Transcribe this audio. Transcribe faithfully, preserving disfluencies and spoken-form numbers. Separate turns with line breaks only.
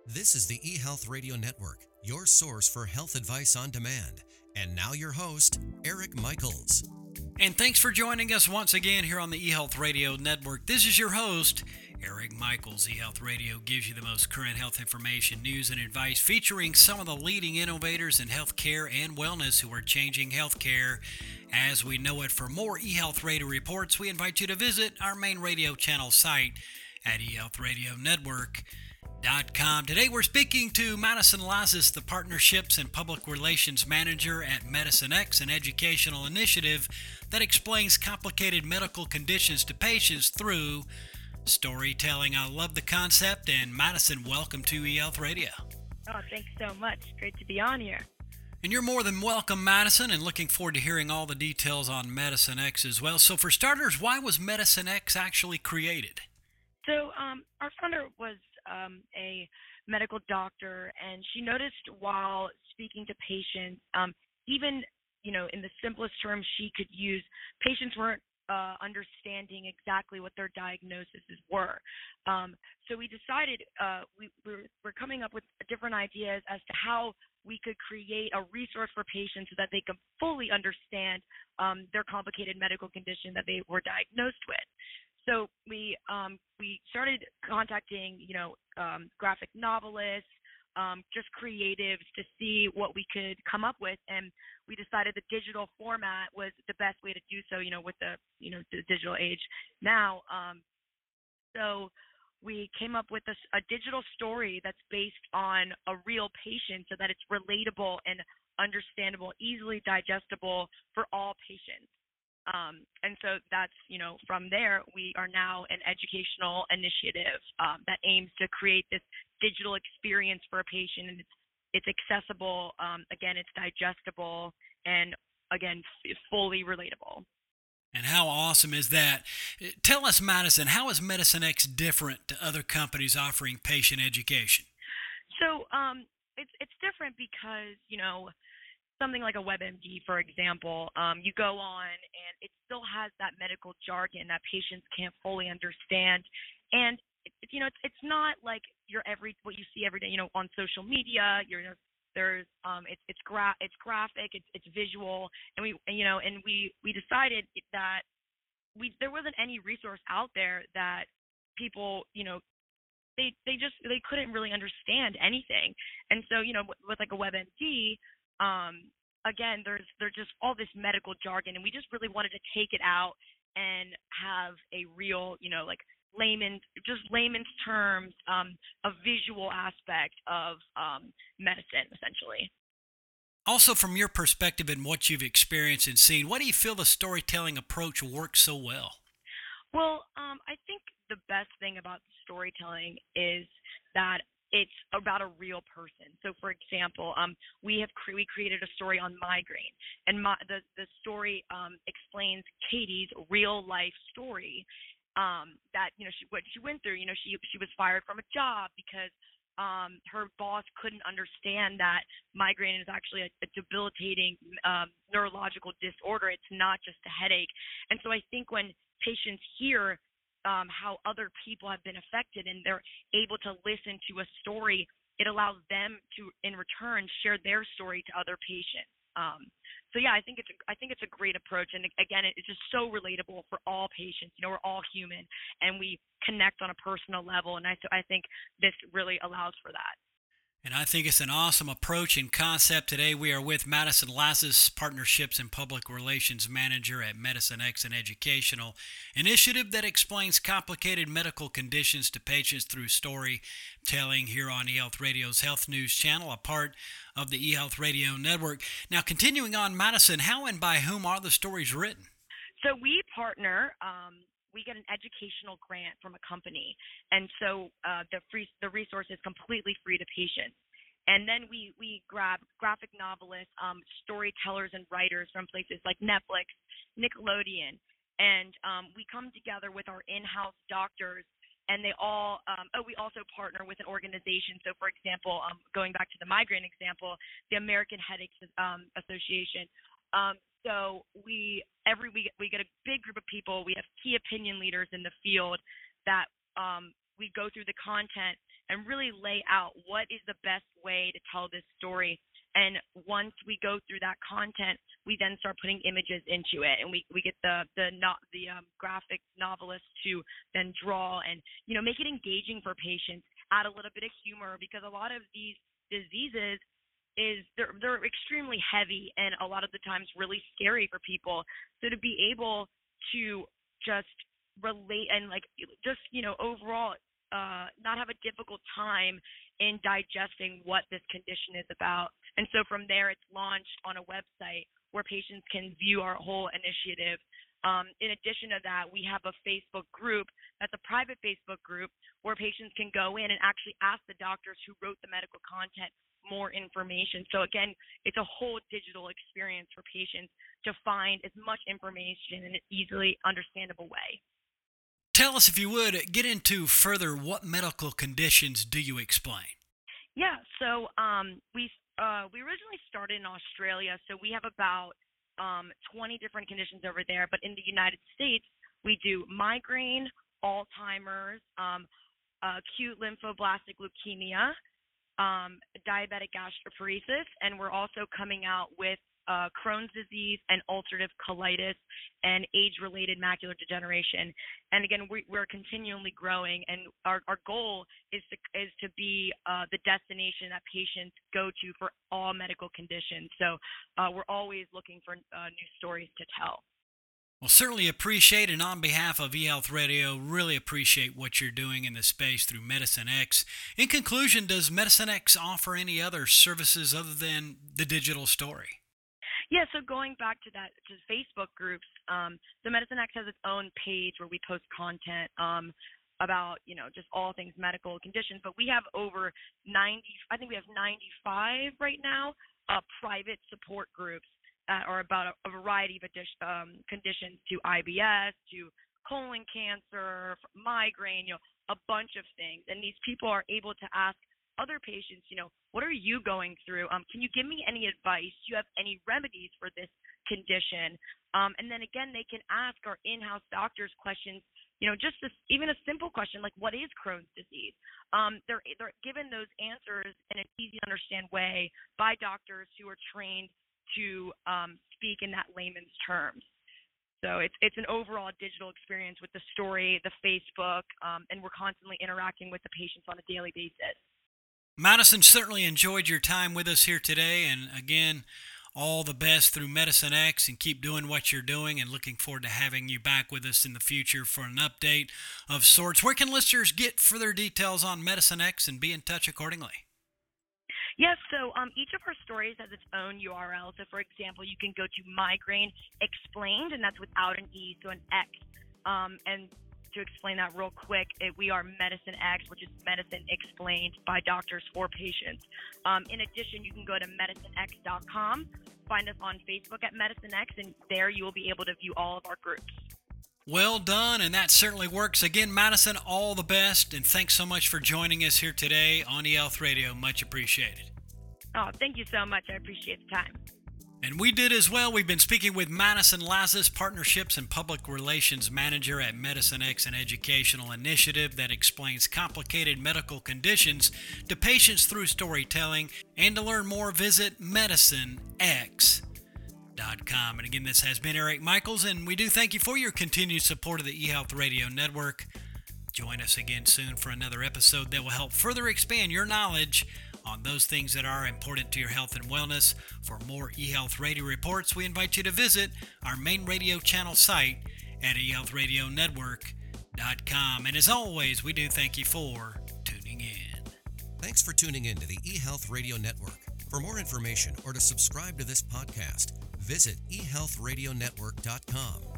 This is the eHealth Radio Network, your source for health advice on demand. And now your host, Eric Michaels.
And thanks for joining us once again here on the eHealth Radio Network. This is your host, Eric Michaels. eHealth Radio gives you the most current health information, news, and advice featuring some of the leading innovators in healthcare and wellness who are changing healthcare as we know it. For more eHealth Radio reports, we invite you to visit our main radio channel site at e health radio network dot com. Today we're speaking to Madison Lazis, the Partnerships and Public Relations Manager at Medicine X, an educational initiative that explains complicated medical conditions to patients through storytelling. I love the concept, and Madison, welcome to eHealth Radio.
Oh, thanks so much. Great to be on here.
And you're more than welcome, Madison, and looking forward to hearing all the details on Medicine X as well. So for starters, why was Medicine X actually created?
So um, our founder was um, a medical doctor, and she noticed while speaking to patients, um, even you know, in the simplest terms she could use, patients weren't uh, understanding exactly what their diagnoses were. Um, so we decided uh, we we're, we're coming up with different ideas as to how we could create a resource for patients so that they can fully understand um, their complicated medical condition that they were diagnosed with. So we um, we started contacting, you know, um, graphic novelists, um, just creatives to see what we could come up with, and we decided the digital format was the best way to do so, you know, with the you know the digital age now. Um, so we came up with a, a digital story that's based on a real patient, so that it's relatable and understandable, easily digestible for all patients. Um, and so that's, you know, from there, we are now an educational initiative um, that aims to create this digital experience for a patient. And it's, it's accessible. Um, again, it's digestible and, again, f- fully relatable.
And how awesome is that? Tell us, Madison, how is Medicine X different to other companies offering patient education?
So um, it's, it's different because, you know, something like a WebMD, for example, um, you go on and it still has that medical jargon that patients can't fully understand. And, it, you know, it's, it's not like your every, what you see every day, you know, on social media, you're, there's, um, it's, it's gra- it's graphic, it's, it's visual. And we, you know, and we, we decided that we, there wasn't any resource out there that people, you know, they, they just, they couldn't really understand anything. And so, you know, with, with like a WebMD, um, again, there's there's just all this medical jargon, and we just really wanted to take it out and have a real, you know, like layman, just layman's terms, um, a visual aspect of um, medicine, essentially.
Also, from your perspective and what you've experienced and seen, why do you feel the storytelling approach works so well?
Well, um, I think the best thing about storytelling is that it's about a real person. So, for example, um, we have cre- we created a story on migraine, and my, the the story um, explains Katie's real life story. Um, that you know she what she went through. You know, she she was fired from a job because um, her boss couldn't understand that migraine is actually a, a debilitating um, neurological disorder. It's not just a headache. And so I think when patients hear um, how other people have been affected and they're able to listen to a story, it allows them to, in return, share their story to other patients. Um, so yeah, I think it's a, I think it's a great approach, and again, it's just so relatable for all patients. You know, we're all human, and we connect on a personal level, and I I think this really allows for that.
And I think it's an awesome approach and concept. Today we are with Madison Lazis, Partnerships and Public Relations Manager at Medicine X, an educational initiative that explains complicated medical conditions to patients through storytelling here on eHealth Radio's Health News channel, a part of the eHealth Radio Network. Now, continuing on, Madison, how and by whom are the stories written?
So we partner. Um, we get an educational grant from a company, and so uh, the free the resource is completely free to patients. And then we we grab graphic novelists, um, storytellers, and writers from places like Netflix, Nickelodeon, and um, we come together with our in-house doctors. And they all, um, oh, we also partner with an organization. So, for example, um, going back to the migraine example, the American Headache um, Association. Um, so we every we we get a big group of people. We have key opinion leaders in the field that um, we go through the content and really lay out what is the best way to tell this story. And once we go through that content, we then start putting images into it, and we, we get the the not the um, graphic novelist to then draw and, you know, make it engaging for patients. Add a little bit of humor, because a lot of these diseases is they're they're extremely heavy and a lot of the times really scary for people. So to be able to just relate and like just, you know, overall uh, not have a difficult time in digesting what this condition is about. And so from there, it's launched on a website where patients can view our whole initiative. Um, in addition to that, we have a Facebook group that's a private Facebook group where patients can go in and actually ask the doctors who wrote the medical content more information. So again, it's a whole digital experience for patients to find as much information in an easily understandable way.
Tell us, if you would, get into further, what medical conditions do you explain?
Yeah, so um, we uh, we originally started in Australia, so we have about um, twenty different conditions over there. But in the United States, we do migraine, Alzheimer's, um, acute lymphoblastic leukemia, um, diabetic gastroparesis, and we're also coming out with uh, Crohn's disease and ulcerative colitis and age-related macular degeneration. And again, we, we're continually growing, and our, our goal is to is to be uh, the destination that patients go to for all medical conditions. So uh, we're always looking for uh, new stories to tell.
Well, certainly appreciate, and on behalf of eHealth Radio, really appreciate what you're doing in the space through Medicine X. In conclusion, does Medicine X offer any other services other than the digital story?
Yeah, so going back to that, to Facebook groups, um, the Medicine X has its own page where we post content um, about, you know, just all things medical conditions. But we have over ninety, I think we have ninety-five right now, uh, private support groups that are about a, a variety of addition, um, conditions, to I B S, to colon cancer, migraine, you know, a bunch of things. And these people are able to ask other patients, you know, what are you going through? Um, can you give me any advice? Do you have any remedies for this condition? Um, and then again, they can ask our in-house doctors questions, you know, just this, even a simple question like, what is Crohn's disease? Um, they're, they're given those answers in an easy to understand way by doctors who are trained to um, speak in that layman's terms. So it's it's an overall digital experience with the story, the Facebook, um, and we're constantly interacting with the patients on a daily basis.
Madison, certainly enjoyed your time with us here today, and again, all the best through Medicine X, and keep doing what you're doing, and looking forward to having you back with us in the future for an update of sorts. Where can listeners get further details on Medicine X and be in touch accordingly?
Yes, so um, each of our stories has its own U R L. So, for example, you can go to Migraine Explained, and that's without an E, so an X. Um, and to explain that real quick, it, we are Medicine X, which is medicine explained by doctors for patients. Um, in addition, you can go to medicine x dot com, find us on Facebook at Medicine X, and there you will be able to view all of our groups.
Well done, and that certainly works. Again, Madison, all the best, and thanks so much for joining us here today on eHealth Radio. Much appreciated.
Oh, thank you so much. I appreciate the time.
And we did as well. We've been speaking with Madison Lazis, Partnerships and Public Relations Manager at Medicine X, an educational initiative that explains complicated medical conditions to patients through storytelling. And to learn more, visit medicine x dot com. And again, this has been Eric Michaels, and we do thank you for your continued support of the eHealth Radio Network. Join us again soon for another episode that will help further expand your knowledge on those things that are important to your health and wellness. For more eHealth Radio reports, we invite you to visit our main radio channel site at e health radio network dot com. And as always, we do thank you for tuning in.
Thanks for tuning in to the eHealth Radio Network. For more information or to subscribe to this podcast, visit e health radio network dot com.